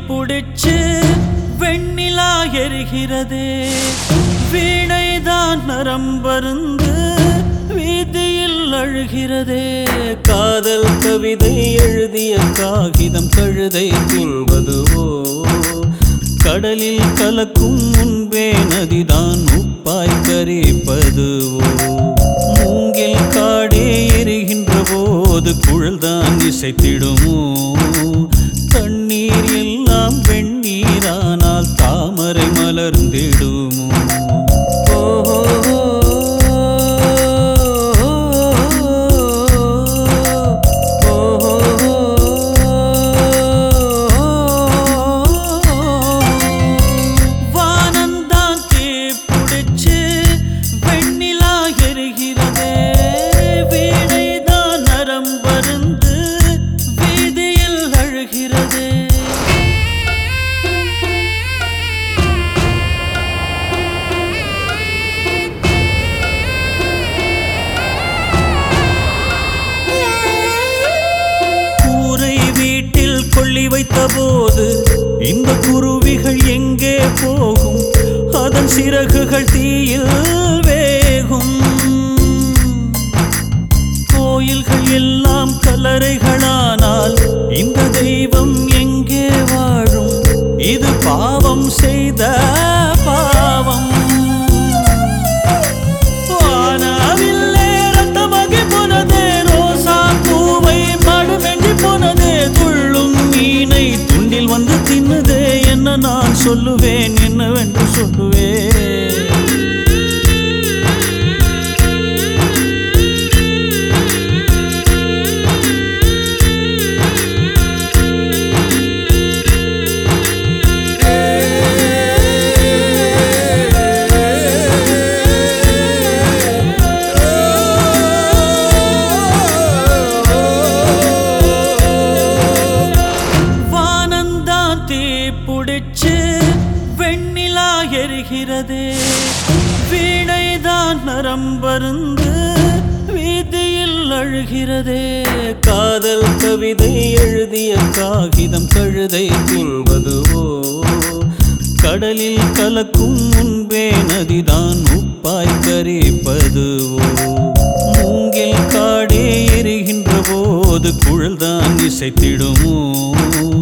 புடிச்சு வெண்ணிலா எரிகிறதே வீணைதான் நரம்பருந்து வீதியில் அழுகிறதே காதல் கவிதை எழுதிய காகிதம் கழுதை தின்பதுவோ கடலில் கலக்கும் முன்பே நதிதான் உப்பாய் கரிப்பதுவோ மூங்கில் காடே எரிகின்ற போது குழல்தான் இசைத்திடுமோ தண்ணீர் எல்லாம் வெண்ணீரானால் தாமரை மலர்ந்திடுமோ கொள்ளி வைத்த போது இந்த குருவிகள் எங்கே போகும் அதன் சிறகுகள் தீயில் வேகும் கோயில்கள் எல்லாம் கல்லறைகளானால் இந்த தெய்வம் எங்கே வாழும் இது பாவம் செய்த பாவம் வந்து தின்னதே என்ன நான் சொல்லுவேன் என்னவென்று சொல்லுவேன் புடிச்சு வெண்ணிலா எரிகிறதே வீணைதான் நரம்பருந்து வீதியில் அழுகிறதே காதல் கவிதை எழுதிய காகிதம் கழுதை தின்பதுவோ கடலில் கலக்கும் முன்பே நதிதான் உப்பாய் கரிப்பதுவோ மூங்கில் காடே எரிகின்ற போது குழல்தான் இசைத்திடுமோ